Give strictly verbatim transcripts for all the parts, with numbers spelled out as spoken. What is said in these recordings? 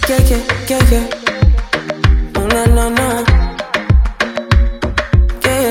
yeah, yeah, yeah, yeah. No, no, no, no. Yeah.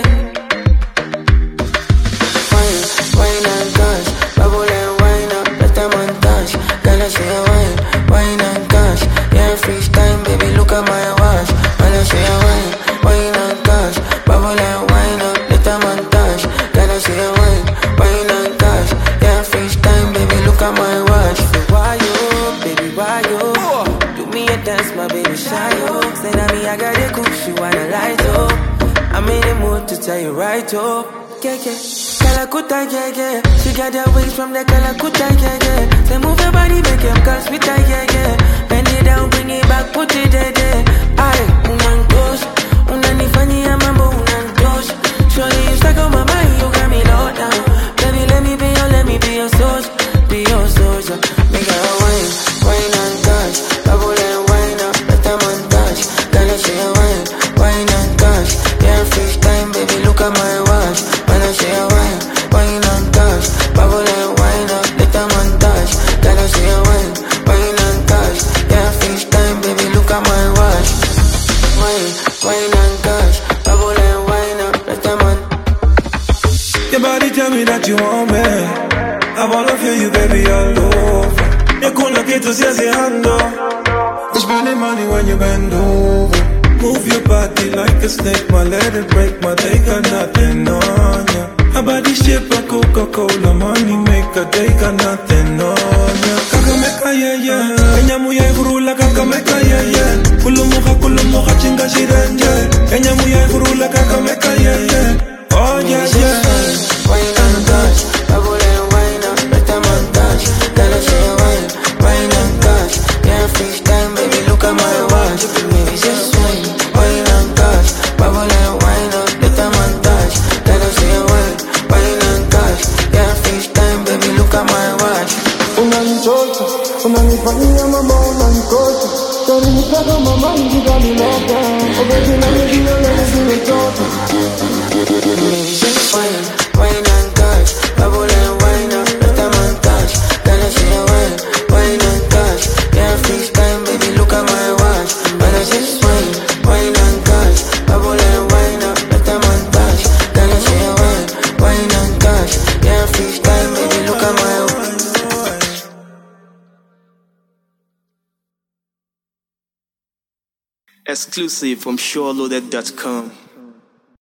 Wine, wine and cash, bubble and wine up, let them untouch. Girl, I say wine, wine and cash. Yeah, freestyle, baby, look at my watch. Girl, I say wine, wine and cash, bubble and wine up, let them untouch. Girl, I say wine, wine and cash. Yeah, freestyle, baby, look at my watch. Why you, baby, why you? Do me a dance, my baby, shy you. Say that me, I got it cool, she wanna light up. I'm in the mood to tell you right up. Yeah, yeah. Kalakuta, yeah, yeah. She got that waist from the Kalakuta, yeah, yeah. Say move your body, make him cause me tight, yeah, yeah. Bend it down, bring it back, put it there, there. Aye, unan tosh. Unani funny, I'm a unan tosh. Surely you stuck on my mind, you got me low down. Baby, let me be your, let me be your source. Be your soldier. Make her wine, wine and touch. Bubble and wine up, let them untouch. Gotta say wine, wine and touch. Yeah, freestyle, baby, look at my watch. When I say wine, wine and touch. Bubble and wine up, let them untouch. Gotta say wine, wine and touch. Yeah, freestyle, baby, look at my watch. Wine, wine and touch. Bubble and wine up, let them untouch. Your body tell me that you want me. I wanna feel you, baby, all over. You're cool like it to see ando. You spending money when you bend over. Move your body like a snake, my let it break, my they got nothing on ya. Her body shape like Coca-Cola, money maker, they got nothing on ya. Kakameka, yeah, yeah. Enya muya ifurula, kakameka, yeah, yeah. Kulumuka, kulumuka, chinga shirenje. Enya muya ifurula, kakameka, yeah, yeah. Oh, yeah, yeah. Wine and touch, bubble and wine up, let them untouch. Gotta say wine, wine and touch. Yeah, freestyle, baby, look at my watch. Baby, just wine, wine and touch. Bubble and wine up, let them untouch. Gotta say wine, wine and touch. Yeah, freestyle, baby, look at my watch. Unanichocha, unanifanyia mambo unanikocha. Tani nitaka mama njiga niloka. Obeti na nijia lele zile chocha. Baby, just wine, wine and touch. Bubble and wine up, let them untouch. Gotta say wine, wine and touch. Yeah, freestyle, baby, look at my watch. When I just wine, wine and touch. Bubble and wine up, let them untouch. Gotta say wine, wine and touch. Yeah, freestyle, baby, look at my watch. Exclusive from SureLoaded dot com.